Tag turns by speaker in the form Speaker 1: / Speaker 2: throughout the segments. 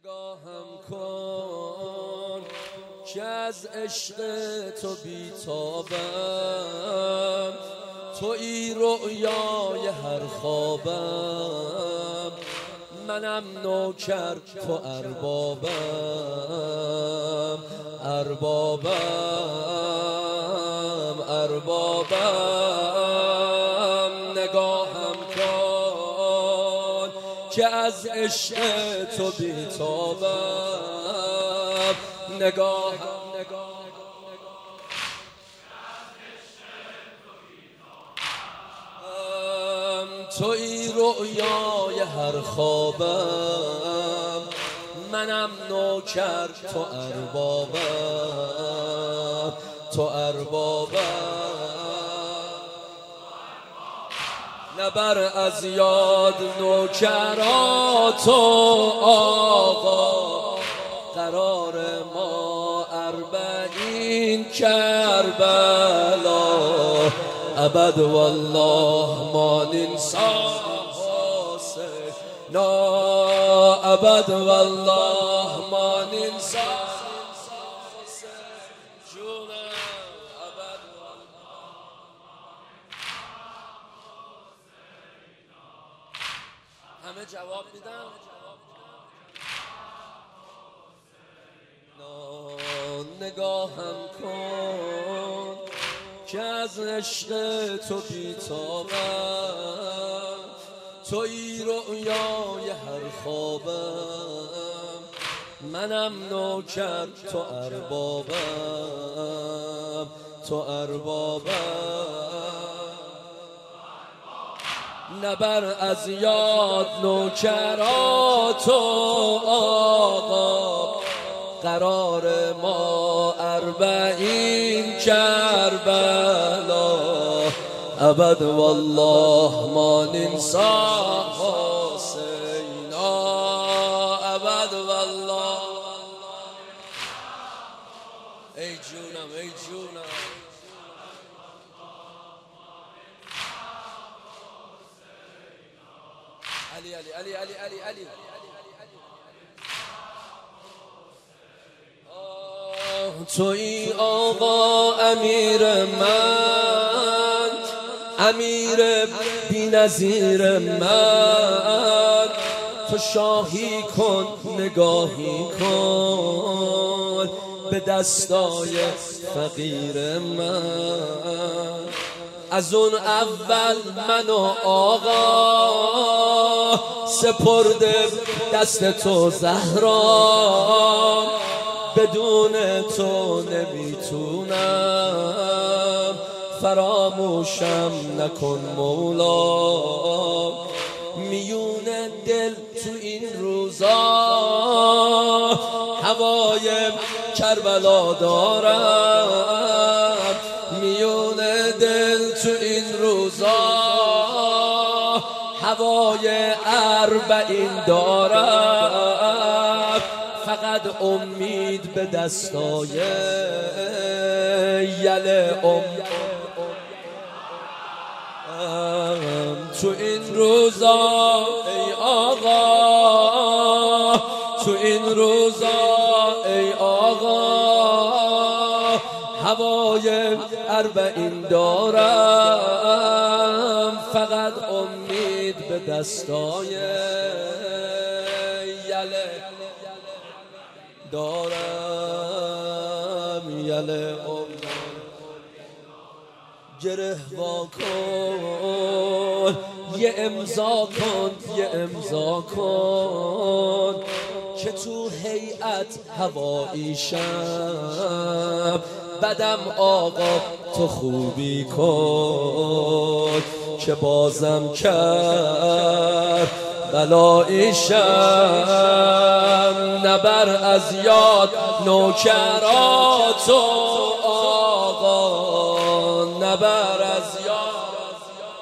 Speaker 1: نگاهم کن که از عشق تو بیتابم، تویی رؤیای هر خوابم، منم نوکر تو اربابم، اربابم. نگاهم کن که از عشق تو بیتابم، نگاهم تویی رؤیای هر خوابم، منم نوکر تو اربابم، تو اربابم. نبر از یاد نوکرات و آقا، قرار ما اربعین کربلا، ابد والله ما ننسى حسینا، ابد والله ما ننسى جونا، ابد همه جواب میدن. نگاهم کن که از عشق تو بیتابم، تویی رؤیای هر خوابم، منم نوکر تو اربابم، تو اربابم. نبر از یاد نوکرات و آقا، قرار ما اربعین کربلا، ابد والله ما ننسى حسینا، ابد والله. ای جونم ای جونم، علی علی علی علی علی علی. تویی آقا امیر من، امیر بی نظیر من، تو شاهی کن نگاهی کن به دستای فقیر من. از اون اول من و آقا سپرده دست تو زهرا، بدون تو نمیتونم، فراموشم نکن مولا. میون دل تو این روزا هوای کربلا دارم، میون دل تو این روزا هوای اربعین دارم، فقط امید به دستای یل تو این روزا ای آقا، تو این روزا ای آقا، هوای اربعین دارم، فقط امید به دستای یل دارم، یل گره وا کن، یه امضا کن، یه امضا کن که تو هیئت هواییشم، بدم آقا تو خوبی کن که بازم کرد بلاییشم. نبر از یاد نوکرات و آقا، نبر از یاد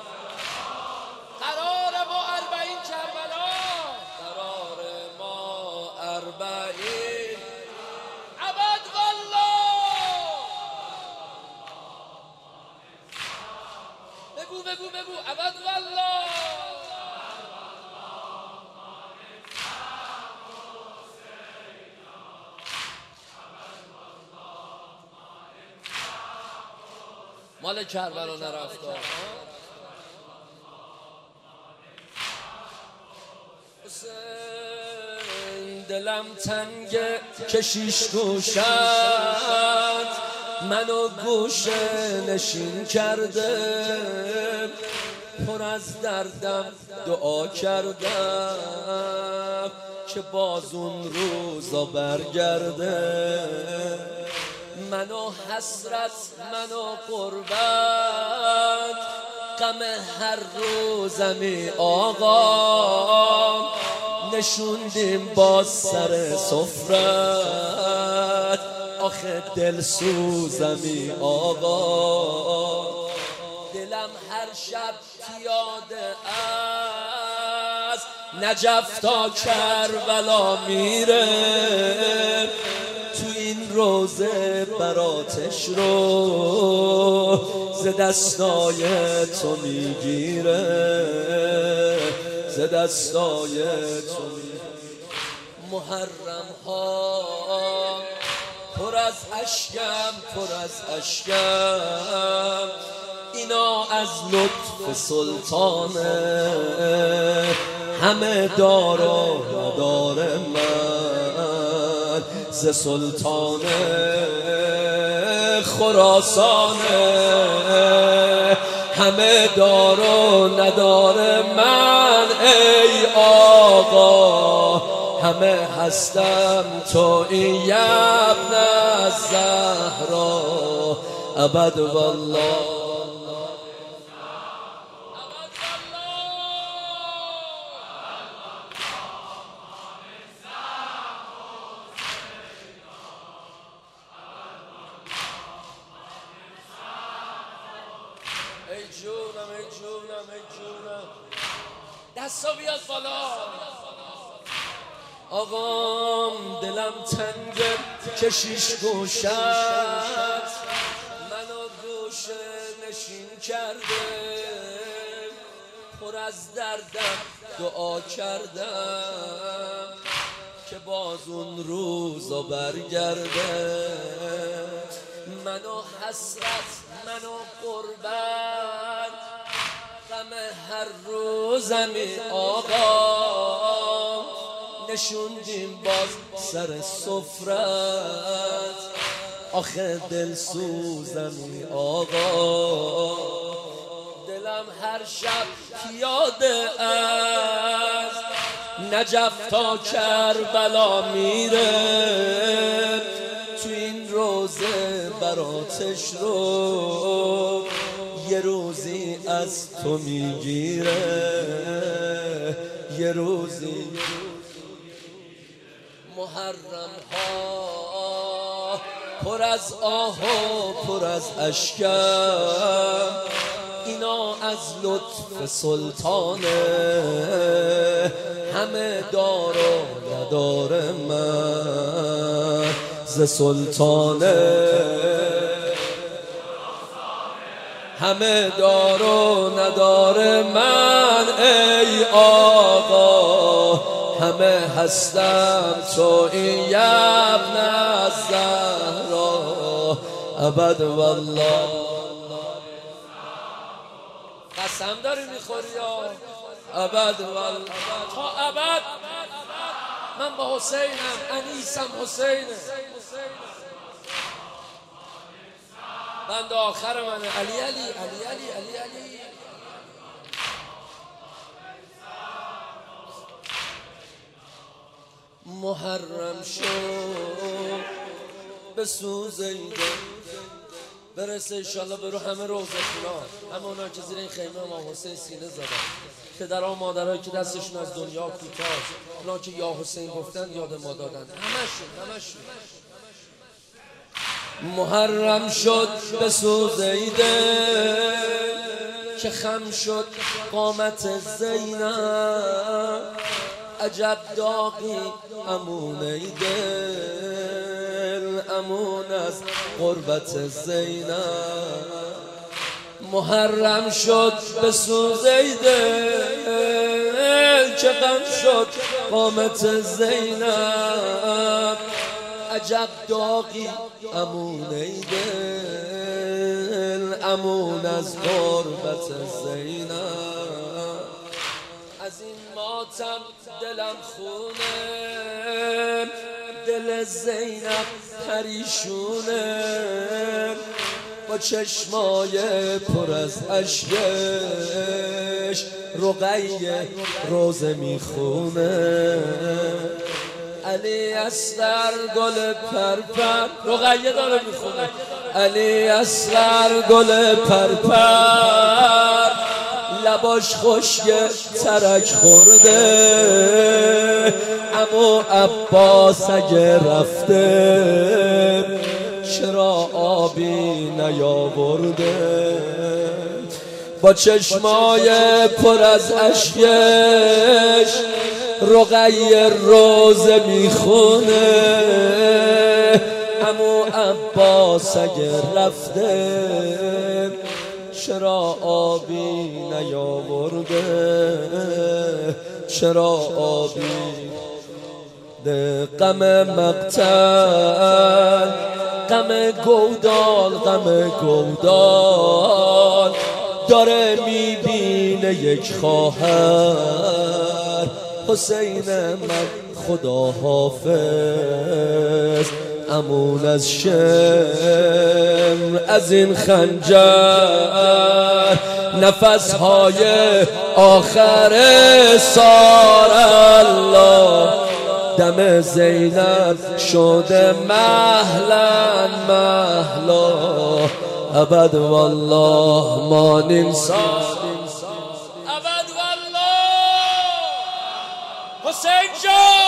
Speaker 1: قرار ما اربعین کربلا، قرار ما اربعین ابد والله. بگو بگو بگو ابد والله. مال کربلا نرفته. حسین دلم تنگ کشیش گوشت، منو گوشه نشین کرده، پر از دردم دعا کردم که باز اون روزا برگرده. منو حسرت منو قربت، غم هر روزمی آقا، نشوندیم باز سر سفرت، آخه دل سوزمی آقا. دلم هر شب پیاده است، نجف تا کربلا میره، تو این روزه براتش رو ز دستای تو میگیره، ز دستای تو میگیره. محرم ها پر از اشکم، پر از اشکم، اینا از لطف سلطانه، همه دار و ندار من ز سلطان خراسانه، همه دار و ندار من ای آقا، همه هستم تویی ابن الزهرا ابد والله. ای جونم ای جونم ای جونم، دستا بیاد بالا. آقام دلم تنگ کشیش گوشت، منو گوشه نشین کرده، پر از دردم دعا کردم که باز اون روزا برگرده. منو حسرت منو قربت، غم هر روزمی آقا، نشوندیم باز سر سفرت، آخه دل سوزمی آقا. دلم هر شب پیاده است، نجف تا کربلا میره، تو این روزه براتش رو یه روزی از تو میگیره، یه روزی. محرم ها پر از آه و پر از اشکم، اینا از لطف سلطانه، همه دار و ندار من ز سلطانه، همه دار و ندار من ای آقا، همه هستم تویی ابن الزهرا ابد والله. قسم داری میخوری یا ابد والله، تا ابد من با حسینم، انیسم حسینه، بند آخر منه، علی علی علی علی علی علی. محرم شد به سوزیده، برسه انشالله برو همه روزه خونه، همونا که زیر این خیمه امام حسین سینه زدن، پدرها و مادرهایی که دستشون از دنیا کوتاه، اونا که یا حسین گفتن یاد ما دادن، همشون. محرم شد به سوزیده که خم شد قامت زینب، عجب داغی امونه دل، امون از قربت زینب. محرم شد به سوزیده که غم شد قامت زینب، عجب داغی امون ای دل، امون از غربت زینب. از این ماتم دلم خونه، دل زینب پریشونه، با چشمای پر از اشکش رقیه روزه میخونه. علی اصغر گل پرپر، رقیه داره میخونه. علی اصغر گل پرپر، لباش خشک ترک خورده. عمو عباس اگه رفته چرا آبی نیاورده؟ با چشمای پر از اشکش رقیه روزه میخونه. عمو عباس اگه رفته چرا آبی نیاورده؟ چرا آبی؟ غم مقتل، غم گودال، غم گودال داره میبینه یک خواهر. حسین من خدا حافظ، امون از شمر، از این خنجر نفسهای آخر سار الله. دم زینب شده مهلا مهلا، ابد والله ما ننسى، ابد والله. حسین جان